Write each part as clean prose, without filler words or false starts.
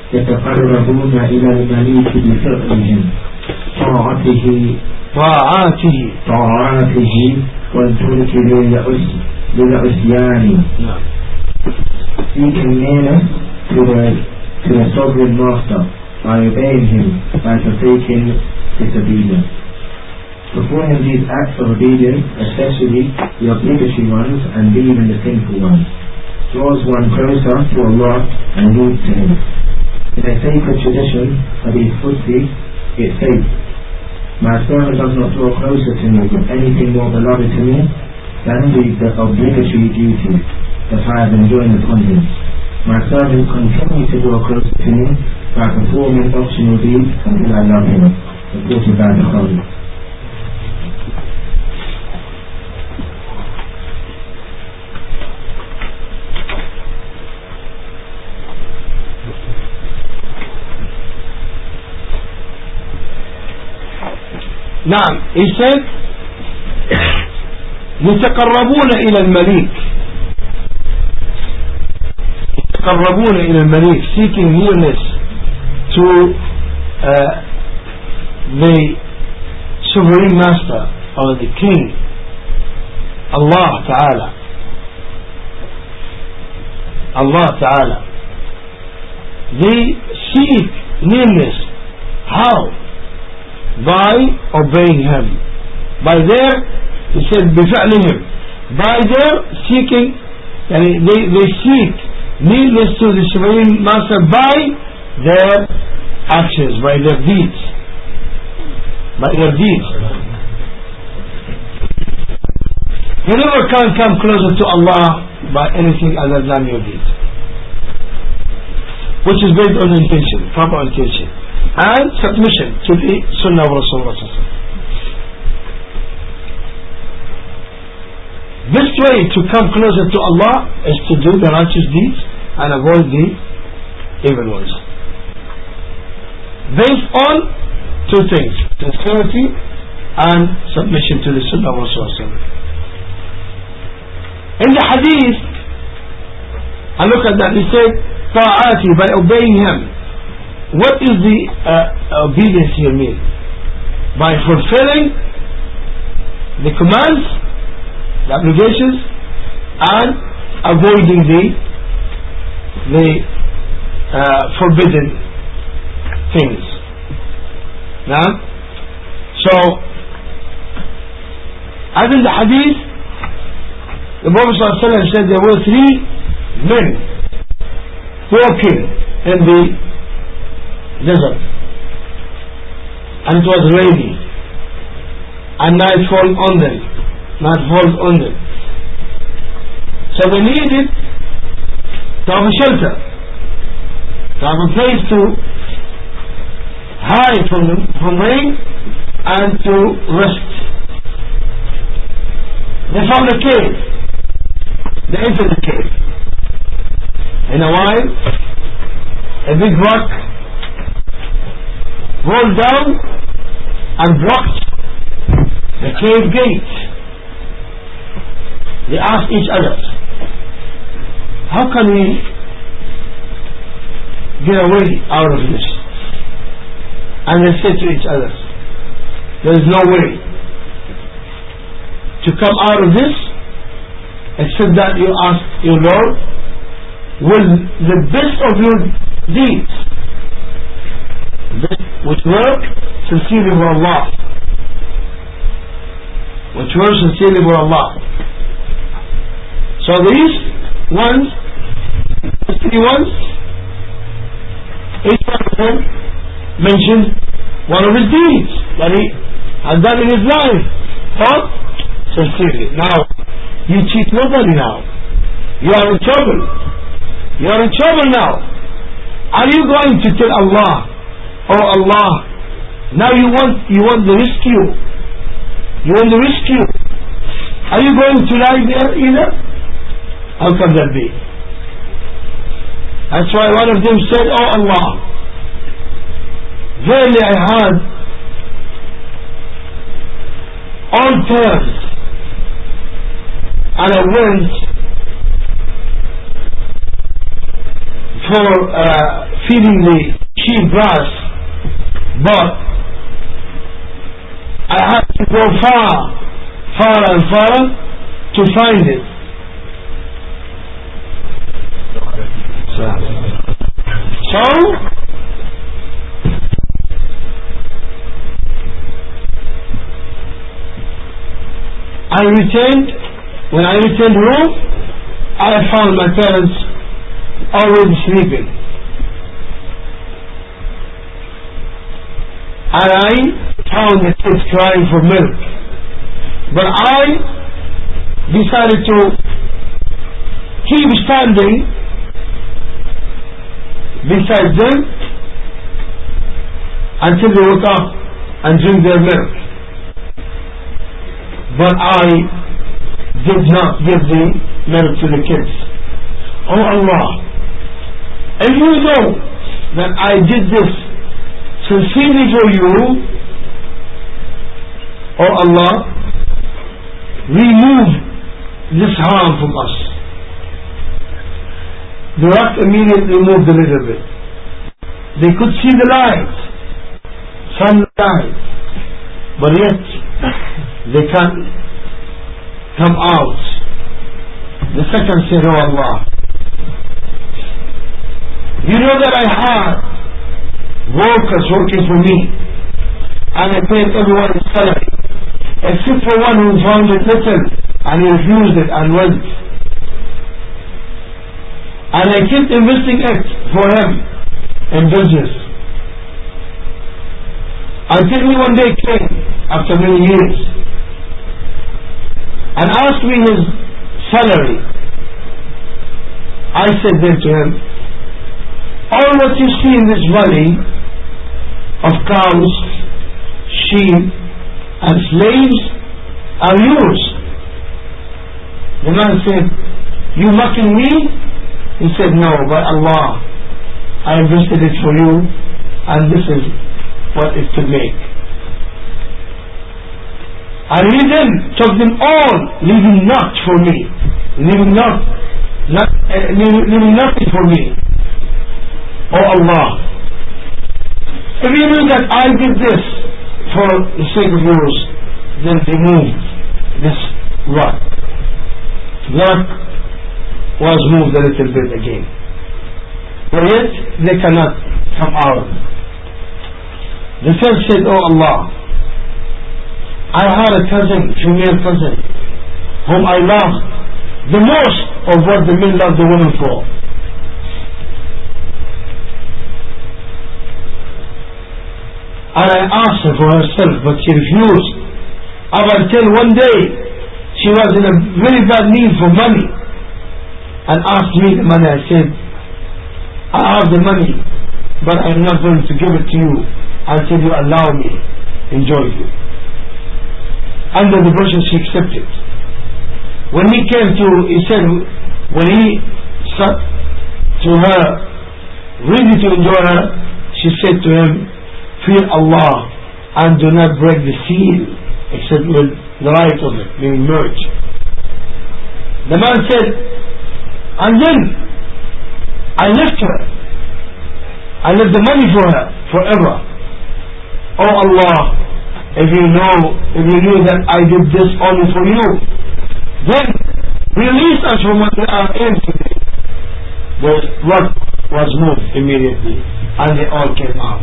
يتقربون إلى المليك بفعلهم طاعاته والترك للعصيان. Seeking nearness to the sovereign master by obeying him, by forsaking disobedience. Performing these acts of obedience, especially the obligatory ones and even the sinful ones, draws one closer to Allah and leads to Him. In a sacred tradition, Hadith Qudsi, it states, "My servant does not draw closer to me with anything more beloved to me than the obligatory duties that I have enjoined upon him. My servant continues to draw closer to me by performing optional deeds until I love him." Reported by Bukhari. نعم. He said يتقربون إلى المليك seeking nearness to the sovereign master or the king Allah Ta'ala. They seek nearness. How? By obeying him. By their, he said, بفعلهم, by their seeking, they seek nearness to the Supreme Master by their actions, by their deeds. You never can come closer to Allah by anything other than your deeds, which is based on intention, proper intention, and submission to the Sunnah of Rasulullah. This way to come closer to Allah is to do the righteous deeds and avoid the evil ones, based on two things: sincerity and submission to the Sunnah of Rasulullah. In the hadith, I look at that, he said ta'ati, by obeying him. What is the obedience here mean? By fulfilling the commands, the obligations, and avoiding the forbidden things. Now, so as in the hadith, the Prophet ﷺ said there were 3 men walking in the desert, and it was rainy, and night falls on them. So they needed to have a shelter, to have a place to hide from rain and to rest. They found a cave. They entered the cave. In a while, a big rock rolled down and blocked the cave gate. They asked each other, how can we get away out of this? And they said to each other, there is no way to come out of this except that you ask your Lord with the best of your deeds, which work sincerely for Allah, So these ones, the 3 ones, each one of them mentioned one of his deeds that he had done in his life, but sincerely. Now, you cheat nobody now. You are in trouble. Now. Are you going to tell Allah, oh Allah, now you want the rescue? Are you going to lie there either? How can that be? That's why one of them said, oh Allah, verily I had all terms and I went for feeding the sheep grass, but I have to go far and far to find it. So when I returned home, I found my parents already sleeping. And I found the kids crying for milk. But I decided to keep standing beside them until they woke up and drink their milk. But I did not give the milk to the kids. Oh Allah, and you know that I did this sincerely for you. Oh Allah, remove this harm from us. The rock immediately moved a little bit. They could see the light, sunlight, but yet they can't come out. The second said, oh Allah, you know that I had workers working for me, and I paid everyone his salary, except for one who found it little and he refused it and went. And I kept investing it for him in business. Until he one day came after many years and asked me his salary. I said then to him, all what you see in this valley of cows, sheep and slaves are yours. The man said, you mocking me? He said, no, by Allah, I invested it for you, and this is what it could make. And he then took them all, leaving naught for me, leaving nothing for me. Oh Allah, if you knew that I did this for the sake of yours, then remove this rock. The rock was moved a little bit again, but yet they cannot come out. The first said, oh Allah, I had a cousin, female cousin, whom I loved the most of what the men love the woman for. And I asked her for herself, but she refused. Up until one day, she was in a very bad need for money, and asked me the money. I said, I have the money, but I am not going to give it to you until you allow me enjoy you. Under the process, she accepted. When he came to, he said, when he sat to her, ready to enjoy her, she said to him, fear Allah and do not break the seal except with the right of it being merged. The man said, and then I left her. I left the money for her forever. Oh Allah, if you knew that I did this only for you, then release us from what we are in today. The rock was moved immediately and they all came out.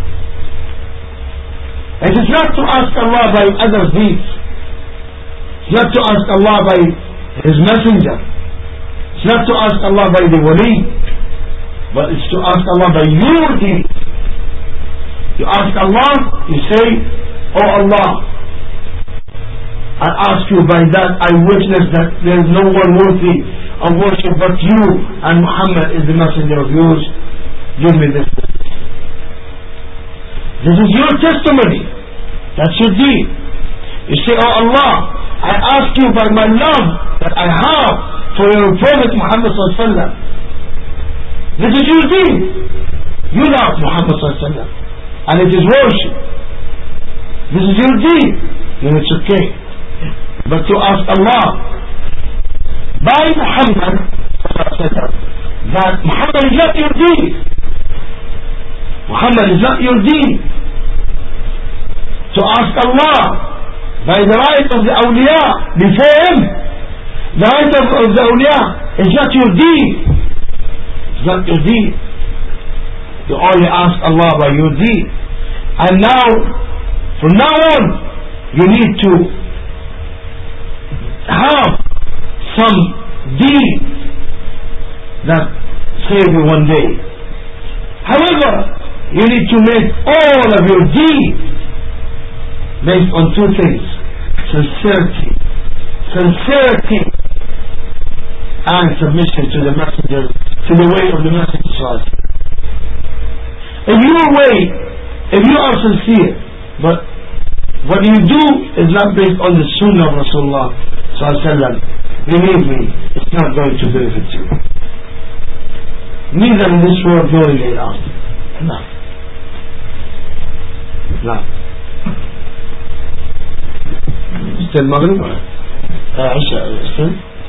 It is not to ask Allah by other deeds. It's not to ask Allah by His messenger. It's not to ask Allah by the wali, but it's to ask Allah by your deeds. You ask Allah, you say, oh Allah, I ask you by that I witness that there is no one worthy of worship but you, and Muhammad is the messenger of yours. Give me this. This is your testimony. That's your deed. You say, oh Allah, I ask you by my love that I have for your Prophet Muhammad sallallahu alaihi wasallam. This is your deed. You love Muhammad sallallahu alaihi wasallam, and it is worship. This is your deed. Then it's okay. But to ask Allah by Muhammad sallallahu alaihi wasallam that Muhammad is not your deed, Muhammad is not your deen. To ask Allah by the right of the awliya before him, the right of the awliya is not your deen. It's not your deen. You only ask Allah by your deen. And now, from now on, you need to have some deed that save you one day. However, you need to make all of your deeds based on two things: sincerity and submission to the messenger, to the way of the messenger. If you are sincere, but what you do is not based on the sunnah of Rasulullah sallallahu alaihi wasallam, believe me, it's not going to benefit you. Neither in this world nor in the hereafter. No. Still Maghrib? Isha, still?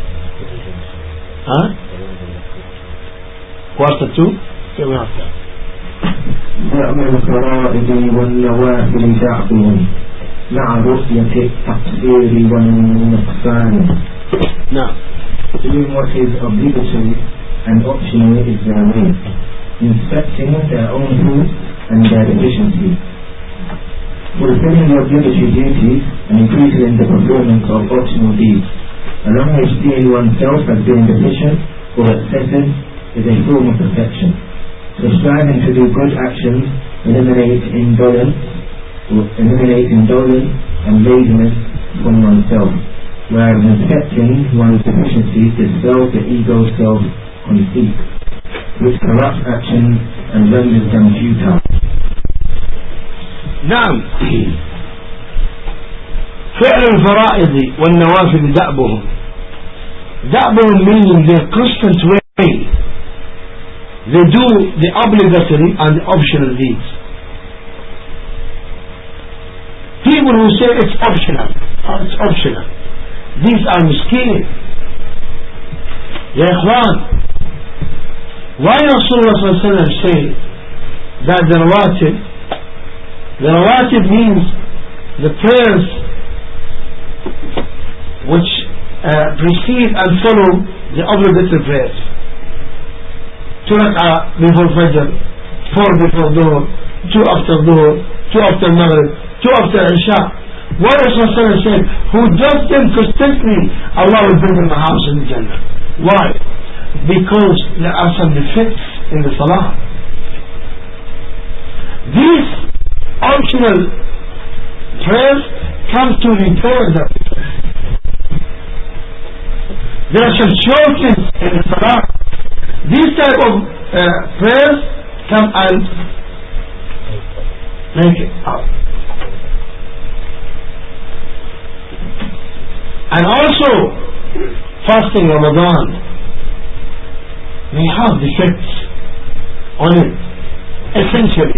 Huh? Quarter to? Okay, we have that. يأمر الفرائض والنوافل دعبهم مع رؤية التقصير والنقصان. Now, doing what is obligatory and optional is their way, inspecting their own fruits and their deficiencies, fulfilling the obligatory duties and increasing the performance of optional deeds, along with seeing oneself as being deficient or excessive is a form of perfection. So striving to do good actions eliminates indolence and laziness from oneself, whereas inspecting one's deficiencies dispels the ego's self-conceit, which corrupts actions and renders them futile. نعم. فعل الفرائض والنوافل دأبهم meaning their constant way. They do the obligatory and the optional deeds. People who say it's optional, these are miskin. Ya Ikhwan, why Rasulullah sallallahu alaihi wasallam say that the rawatib means the prayers which precede and follow the obligatory prayers. 2 rak'ah before Fajr, 4 before Dhuhr, 2 after Dhuhr, 2 after Maghrib, 2 after Isha. Why Rasulullah said, who does them consistently, Allah will bring him a house in the Jannah. Why? Because there are some defects in the Salah. These optional prayers come to repair that. There are some shortcomings in the Salah. These type of prayers come and make it up. And also, fasting Ramadan may have defects on it, essentially.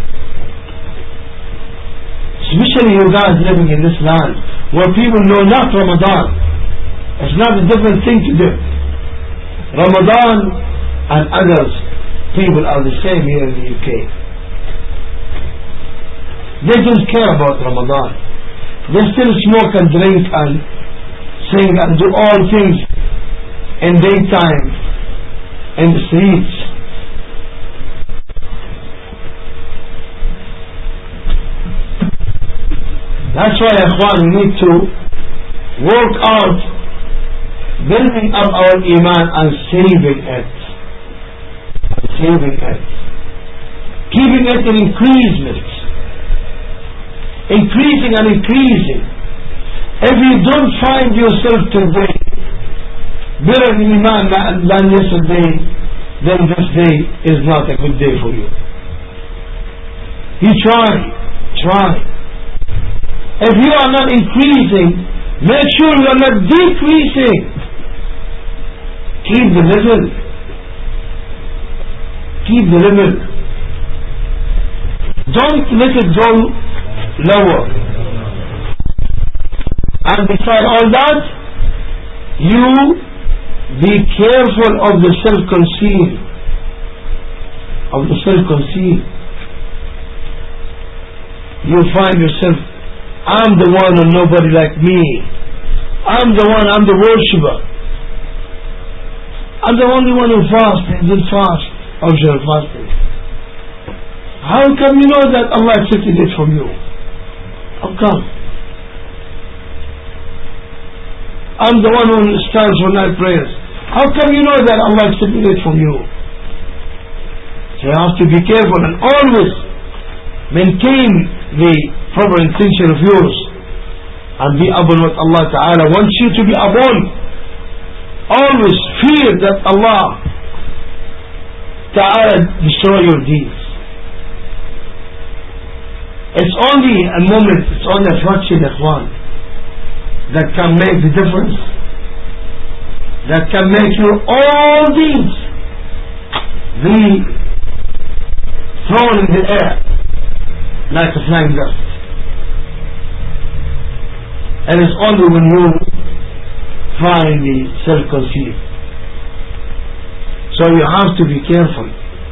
Especially you guys living in this land, where people know not Ramadan. It's not a different thing to them. Ramadan and others, people are the same here in the UK. They don't care about Ramadan. They still smoke and drink and sing and do all things in daytime in the streets. That's why, Ikhwan, we need to work out building up our iman and saving it. Keeping it in increasing and increasing. If you don't find yourself today better in iman than yesterday, then this day is not a good day for you. You try. If you are not increasing, make sure you are not decreasing. Keep the level. Don't let it go lower. And beside all that, you be careful of the self-conceit. you find yourself, I'm the one and nobody like me. I'm the one, I'm the worshipper. I'm the only one who fasts and didn't fast. Optional fasting. How come you know that Allah accepted it from you? How come? I'm the one who stands for night prayers. How come you know that Allah accepted it from you? So you have to be careful and always maintain the proper intention of yours and be upon what Allah Ta'ala wants you to be upon. Always fear that Allah Ta'ala destroy your deeds. It's only a moment, it's only a fraction, ikhwan, that can make the difference, that can make your all deeds be thrown in the air like a flying dust. And it's only when you find the self-conceived. So you have to be careful.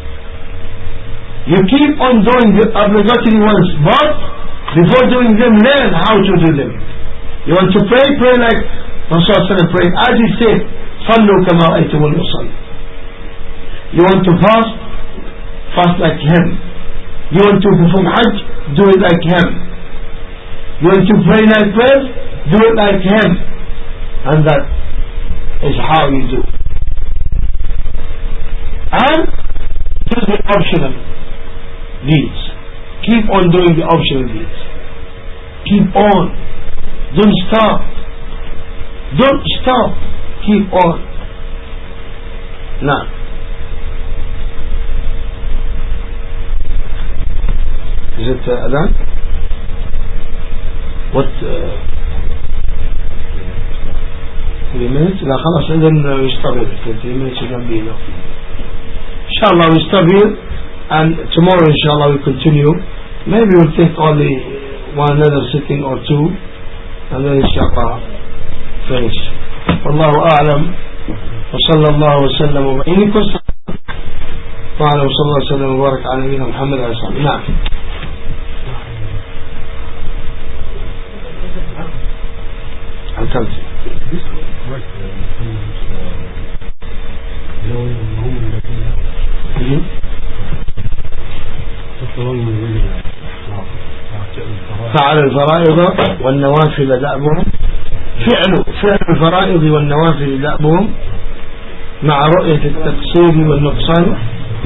You keep on doing the obligatory ones, but before doing them, learn how to do them. You want to pray, pray like Rasulullah prayed. As he said, صَلُّوا كَمَا رَأَيْتُمُونِي أُصَلِّي. You want to fast, fast like him. You want to perform Hajj, do it like him. You want to pray like prayers, do it like him. And that is how you do. And do the optional deeds. Keep on doing the optional deeds. Keep on. Don't stop. Don't stop. Keep on. Now, is it Adhan? What 3 minutes? لا خلاص إذن we stop it. 3 minutes can be enough. Inshallah we stop here, and tomorrow inshallah we continue. Maybe we'll take only one another sitting or two, and then inshallah finish. Wallahu a'lam. وصلى الله وسلم وبارك. Any question? وعلى وصلى الله وسلم وبارك على نبينا محمد عليه الصلاة والسلام. نعم. أنت. فعل الفرائض والنوافل دأبهم. فعل الفرائض والنوافل دأبهم مع رؤية التقصير والنقصان.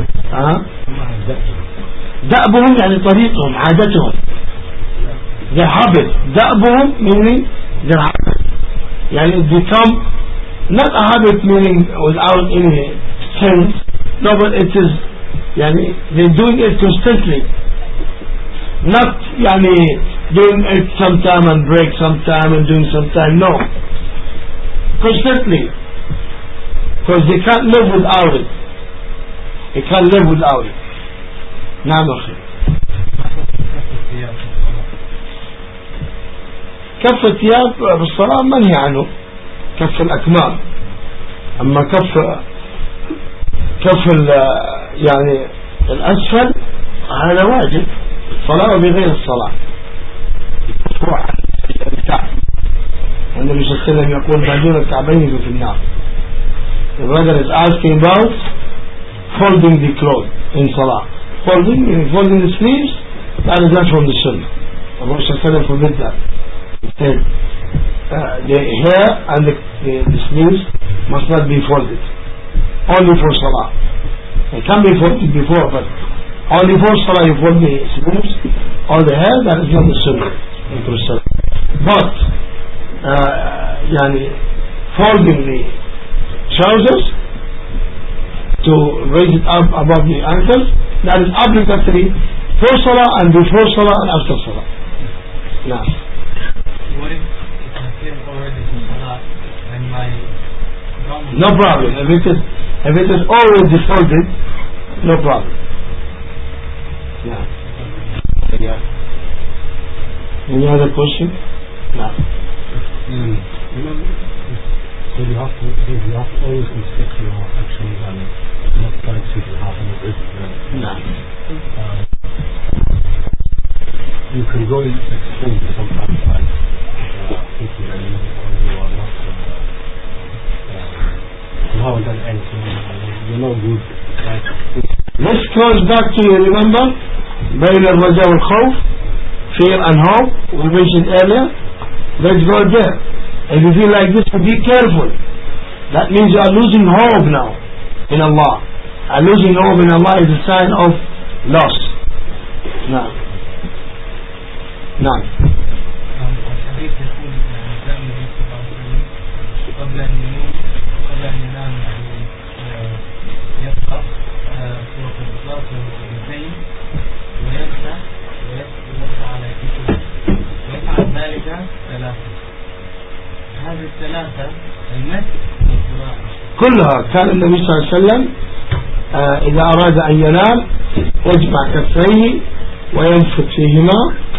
دأبهم يعني طريقهم، عادتهم. Their habit. دأبهم meaning their habit. يعني it become not a habit meaning without any sense. No, but it is يعني they're doing it constantly. Not يعني doing it sometime and break sometime and doing sometime. No. Constantly. Because they can't live without it. They can't live without it. نعم أخي. كف الثياب بالصلاة منهي عنه، كف الأكمام. أما كف يعني الأسفل هذا واجب الصلاة بغير الصلاة. النبي صلى الله عليه وسلم يقول ما دون الكعبين في النار. The brother is asking about folding the clothes in salah. Folding the sleeves, that is not from the sunnah. The Prophet صلى الله عليه وسلم forbid that. He said the hair and the sleeves must not be folded. Only for salah. They can be folded before, but only for salah you fold the sleeves or the hair. That is not the sunnah. But يعني folding the trousers to raise it up above the ankles, that is obligatory for salah and before salah and after salah. Now, what if I came already to salah and my garment? No problem. If it is already folded, no problem. Yeah. Any other question? No. So you have to always inspect your actions and not try to happen with it. No. You can go in extreme sometimes, like thinking that you are not now and then ends, you're not good. Like, this goes back to, you remember, بين الرجاء والخوف, fear and hope, we mentioned earlier. Let's go there. If you feel like this, be careful. That means you are losing hope now in Allah. And losing hope in Allah is a sign of loss. نعم نعم. الحديث يقول كان النبي صلى الله عليه وسلم قبل أن يموت قبل أن ينام يقرأ سورة الإخلاص والمعوذتين ويمسح على كتفه ويفعل ذلك ثلاثة. هذه الثلاثة المسح والقراءة كلها كان النبي صلى الله عليه وسلم إذا أراد أن ينام يجمع كفيه وينفث فيهما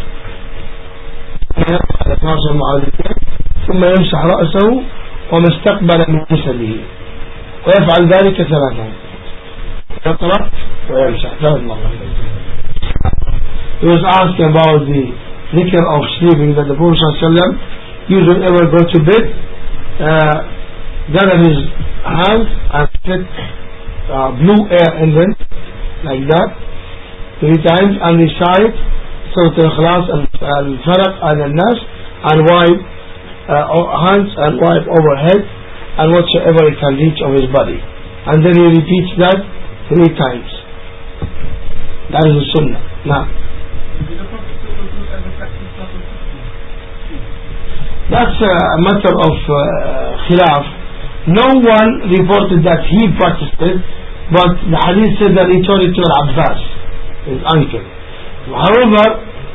ويقرأ الإخلاص والمعوذتين ثم يمسح رأسه وما استقبل من جسده ويفعل ذلك ثلاثة. يقرأ ويمسح ثلاث مرات. He was asked about the dhikr of sleeping that the Prophet ﷺ usually ever go to bed, gather his hands and let blue air in them like that 3 times and recite Surah Al-Ikhlas Al-Falaq and Al-Nas and wipe hands and wipe overhead and whatsoever he can reach of his body, and then he repeats that 3 times. That is the Sunnah. Now that's a matter of khilaf. No one reported that he practiced it, but the hadith said that he told it to Al-Abbas, his uncle. However,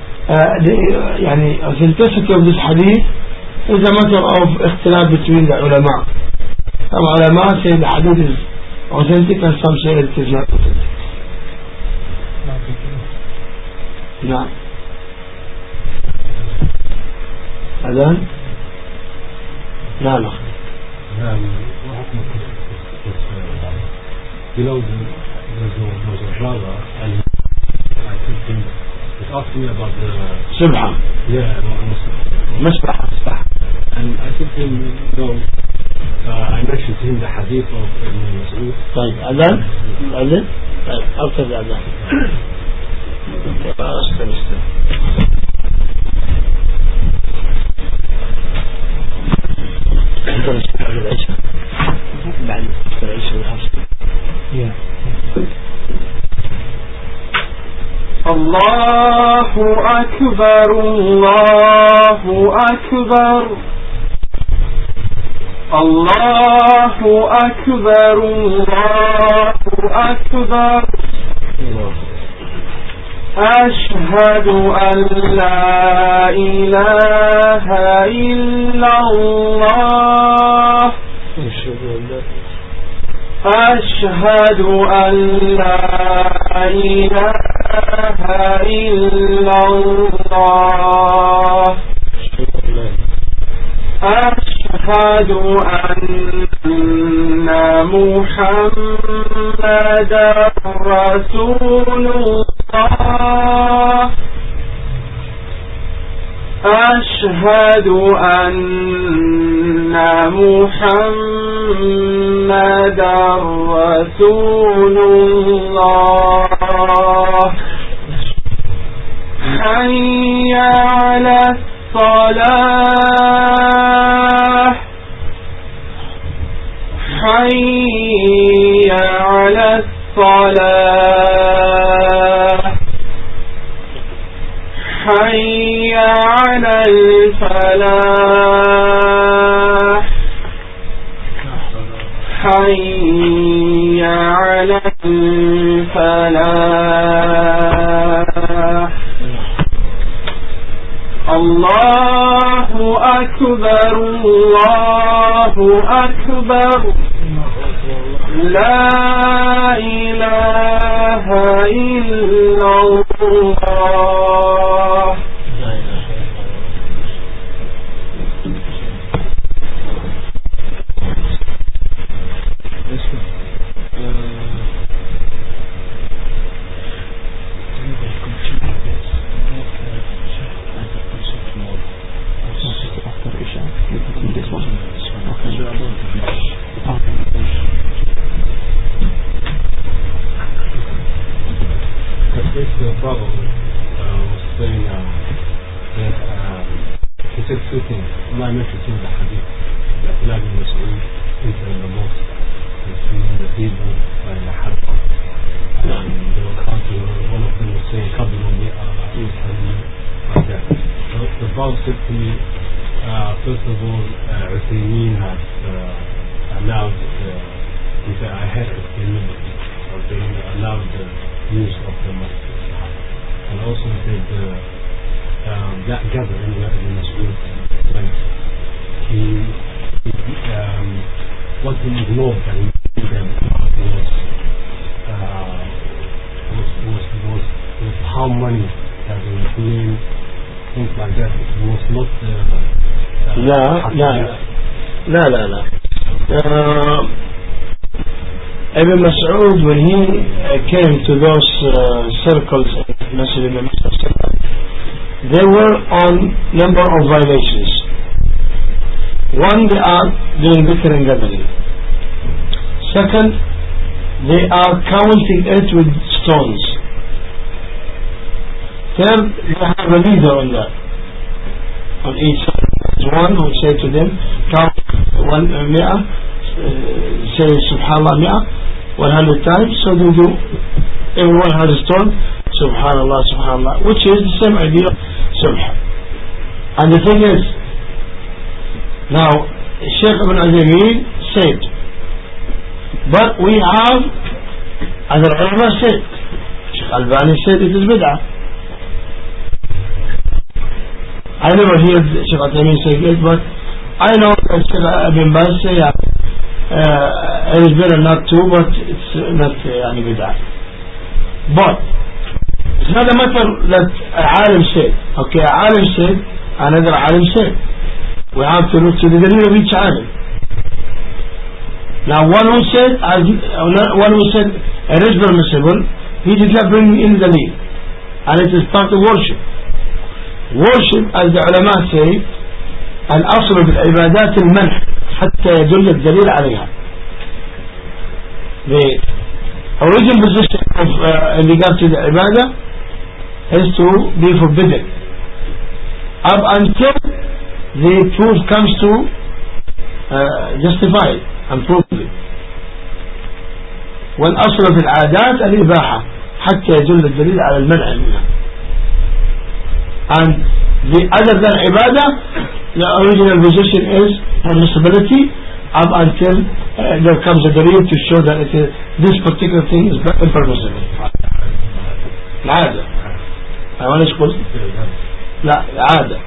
the authenticity of this hadith is a matter of ikhtilaf between the ulama. Some ulama say the hadith is authentic and some say it is not authentic. نعم. أذان؟ لا لا. Below there's a brother and I think he's asking me about the سبحة. Yeah, مسبحة. And I think I mentioned to him the hadith of Ibn Mas'ud. طيب أذان؟ أذان؟ طيب أوكي الأذان. استنى. الله أكبر الله أكبر الله أكبر الله أكبر أشهد أن لا إله إلا الله أشهد أن لا إله إلا الله أشهد أن محمدا رسول الله أشهد أن محمدا رسول الله حي على الصلاة حي على الصلاة حي على الفلاح حي على الفلاح الله أكبر الله أكبر لا إله إلا الله the brother was saying that he said two things. Allah mentioned in the hadith that Abdullah bin Mas'ud entered in the mosque between the people and the Hadqa. And they were counting, one of them was saying, Kabul like that. So the brother said to me, first of all, Uthaymeen has allowed, he said, I had Uthaymeen, or they allowed the use of the masjid. And also said that gathering where Ibn Mas'ud went, he wasn't ignored and he them was how money that they were doing, things like that. It was not لا Ibn Mas'ud, when he came to those circles in Masjid al-Masjid, they were on number of violations. One, they are doing dhikr and gathering. Second, they are counting it with stones. Third, they have a leader on that, on each side. One who say to them, count 100, say Subhanallah 100 times, so they do, everyone has a stone, Subhanallah, Subhanallah, which is the same idea of Subhan. And the thing is, now Shaykh Ibn Uthaymeen said, but we have other ulama said, Shaykh Albani said it is bid'ah. I never heard Shaykh Uthaymeen say it, but I know that Shaykh Ibn Baz say it is better not to, but it's not bid'ah. But it's not a matter that a alim said. Okay, a alim said, another alim said. We have to look to the dalil of each alim. Now one who said it is permissible, he did not bring in the dalil, and it is part of worship. Worship, as the ulama say, الأصل بالعبادات المنح حتى يدل الدليل عليها. The original position of in regard to the ibadah is to be forbidden up until the proof comes to justify it and prove it. والأصل في العادات الإباحة حتى يدل الدليل على المنع منها. And the other than ibadah, the original position is permissibility up until there comes a dalil to show that this particular thing is impermissible. العادة I want to school لا العادة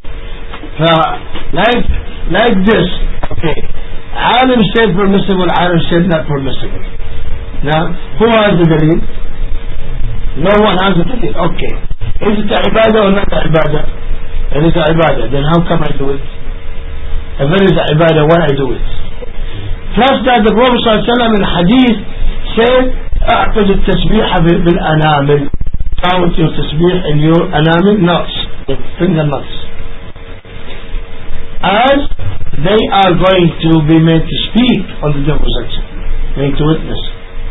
like this. Okay, عالم said permissible, عالم said not permissible. Now who has the dalil? No one has the dalil. Okay, is it a ibadah or not a ibadah? It is a ibadah, then how come I do it? If it is a ibadah, why I do it? Plus that the Prophet ﷺ in hadith said أعقد التسبيح بالأنامل. Count your tasbih in your anamil nuts, the finger nuts, as they are going to be made to speak on the day of resurrection, going to witness.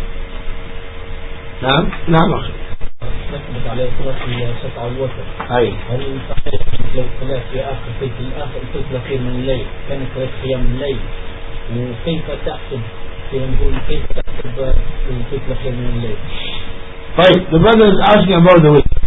نعم أخي. نقبض عليه صلاة الشفع والوتر. أي. هل صحيح لو صلاة في آخر الثلث الأخير من الليل كانت صلاة قيام الليل، وكيف تحسب كيف تحسب الثلث الأخير من الليل؟ Right, the brother is asking about the witr.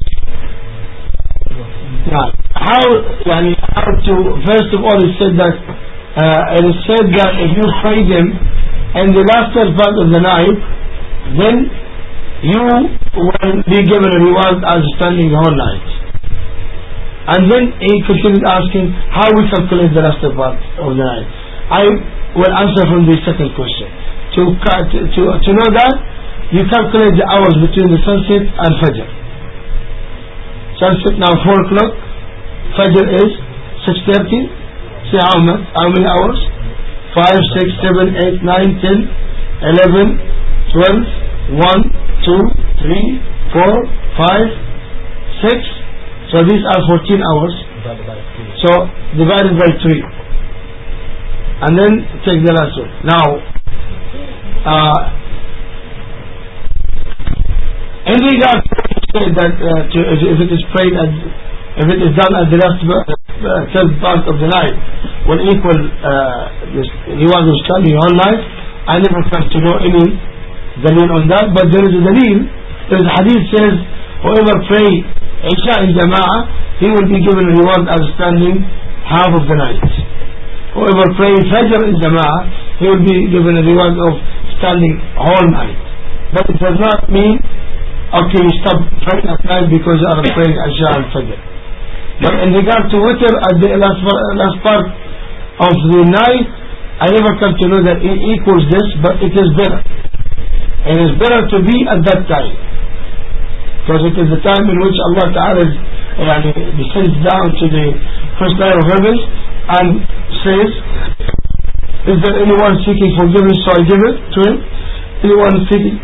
Now, how to, first of all, it said that it is said that if you pray them in the last part of the night, then you will be given a reward as standing the whole night. And then he continued asking how we calculate the last part of the night. I will answer from the second question. To know that, you calculate the hours between the sunset and Fajr. Sunset now 4 o'clock, Fajr is 6:30. See how many hours? 5, 6, 7, 8, 9, 10, 11, 12, 1, 2, 3, 4, 5, 6. So these are 14 hours. So divided by 3. And then take the last one. Now, in regard to say that if it is prayed if it is done at the last third part of the night will equal reward of studying all night. I never come to know any dalil on that, but there is a dalil. There is a hadith says whoever pray Isha in Jama'ah, he will be given a reward as standing half of the night. Whoever prays Fajr in Jama'ah, he will be given a reward of standing all night. But it does not mean okay, you stop praying at night because you are praying Isha and Fajr. But in regard to witr at the last part of the night, I never come to know that it equals this, but it is better. It is better to be at that time, because it is the time in which Allah Ta'ala descends down to the first layer of heavens and says, is there anyone seeking forgiveness, so I give it to him? Anyone seeking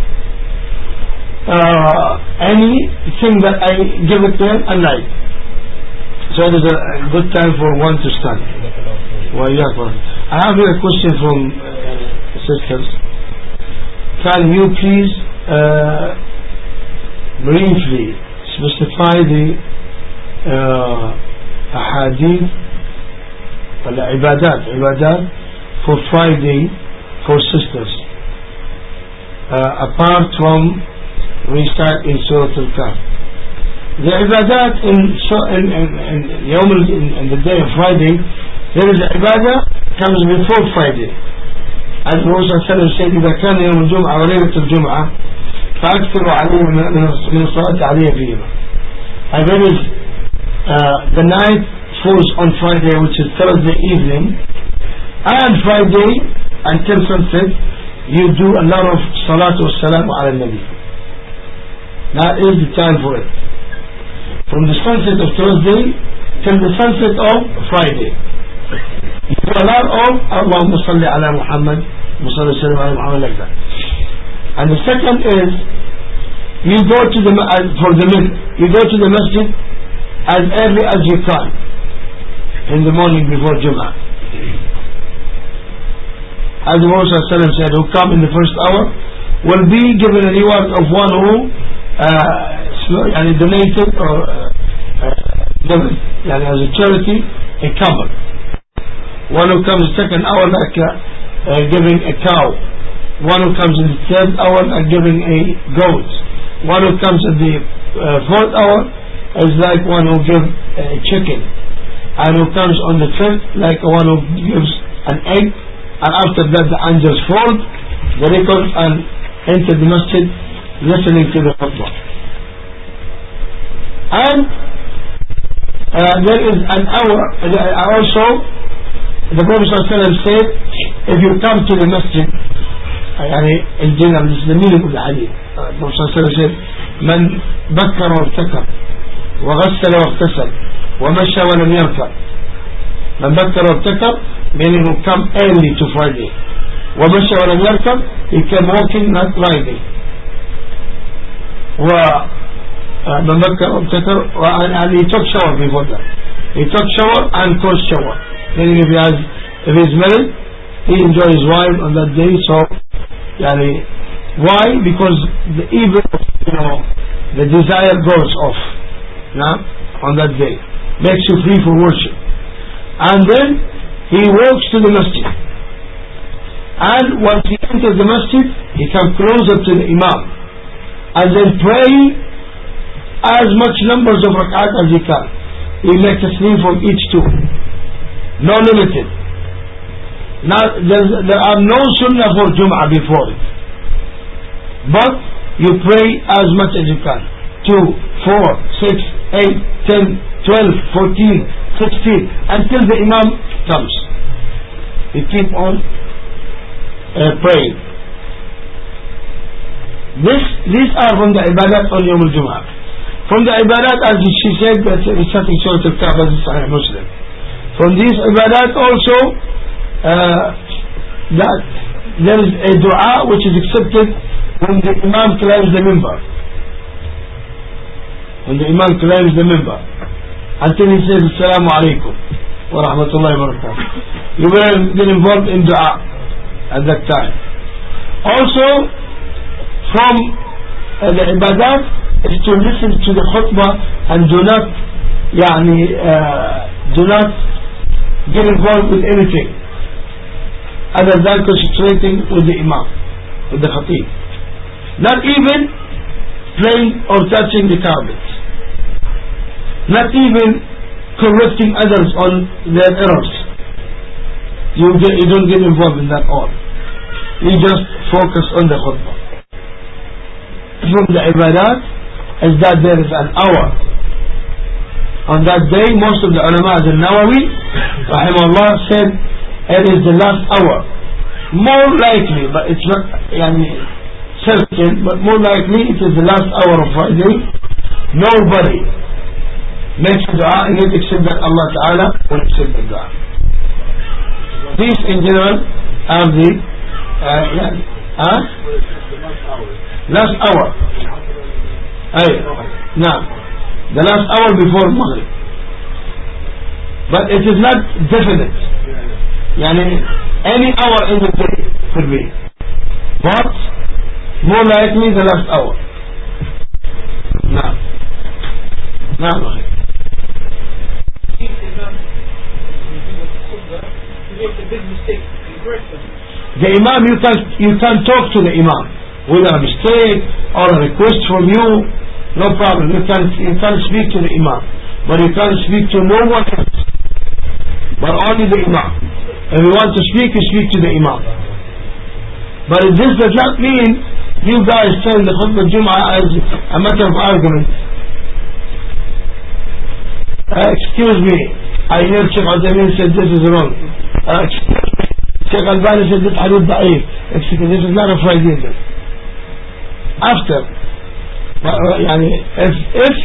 anything that I give it to him at night? So it is a good time for one to study. Well, yeah, I have a question from sisters. Can you please briefly specify the ahadith or the ibadat for Friday for sisters apart from reciting Surah Al-Kahf? The ibadat in the day of Friday, there is ibadah comes before Friday. As Rasul said, إذا كان يوم الجمعة وليلة الجمعة فأكثروا عليه من الصلاة عليه فيهما. And there is the night falls on Friday, which is Thursday evening, and Friday until sunset you do a lot of salatu wassalam ala nabi. That is the time for it, from the sunset of Thursday till the sunset of Friday. You do a lot of Allahumma salli ala Muhammad, Musalli sallam ala Muhammad, like that. And the second is, you go to the masjid as early as you can in the morning before Jum'ah. As the Prophet said, who come in the first hour will be given a reward of one who donated or given as a charity a camel. One who comes the second hour like giving a cow. One who comes in the third hour like giving a goat. One who comes at the fourth hour is like one who gives a chicken. And who comes on the fifth like one who gives an egg. And after that the angels fold the record and enter the masjid listening to the khutbah. And there is an hour also. The Prophet ﷺ said, if you come to the masjid, this is the meaning of the hadith. The Prophet ﷺ said, من بكر وارتكب وغسل واغتسل ومشى ولم يركب. من بكر وارتكب, meaning who come early to Friday. ومشى ولم يركب, he came walking, not riding. ومن بكر وارتكب, and he took shower before that. He took shower and closed shower. Meaning if he is married, he enjoys his wife on that day. So, why? Because the evil, the desire goes off on that day, makes you free for worship. And then he walks to the masjid, and once he enters the masjid, he comes closer to the imam, and then pray as much numbers of rak'at as he can. He makes a taslim from each two. No limited. There are no sunnah for Jum'ah before it. But you pray as much as you can. 2, 4, 6, 8, 10, 12, 14, 16, until the Imam comes. You keep on praying. These are from the ibadat on Yawm al-Jum'ah. From the ibadat, as she said, that reciting Surah Al-Kahf as Sahih Muslim. From these ibadat also, that there is a dua which is accepted when the Imam climbs the minbar. When the Imam climbs the minbar, until he says Assalamu alaikum wa rahmatullahi wa barakatuh. You will get involved in dua at that time. Also, from the ibadat is to listen to the khutbah and do not get involved with anything other than concentrating with the imam, with the khatib. Not even playing or touching the carpet, not even correcting others on their errors. You don't get involved in that all. You just focus on the khutbah. From the ibadat is that there is an hour on that day. Most of the ulama, the Nawawi rahimahullah, said it is the last hour. More likely, but it's not certain, but more likely it is the last hour of Friday. Nobody makes a dua in it except that Allah Ta'ala will accept the dua. These in general are the last hour. Now, the last hour before Maghrib. But it is not definite. Any hour in the day could be. But more likely the last hour. Now. The imam, you can talk to the imam with a mistake or a request from you, no problem. You can speak to the imam, but you can't speak to no one else, but only the imam. If you want to speak, you speak to the imam. But this does not mean you guys turn the khutbah Jum'ah as a matter of argument. Excuse me, I hear Sheikh Uthaymeen said this is wrong. Sheikh Albani said this hadith da'if. This is not a Friday. After, if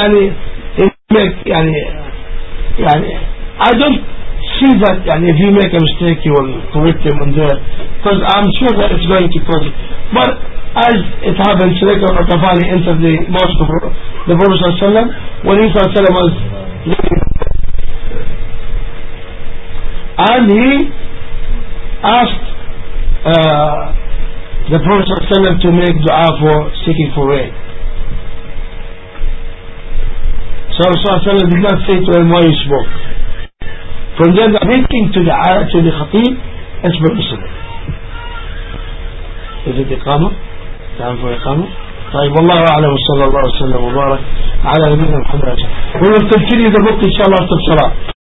I don't see that if you make a mistake you will correct him on there, because I'm sure that it's going to cause it. But as it happens, Sulaykh al-Qatafani entered the mosque of the Prophet ﷺ when he was living, and he asked the Prophet ﷺ to make dua for seeking for rain. So Rasulullah ﷺ did not say to him, why you spoke. From then, speaking to the khatib is permissible. Is it iqamah? Time for iqamah? طيب والله أعلم وصلى الله وسلم وبارك على نبينا محمد. We will continue the book inshallah after salah.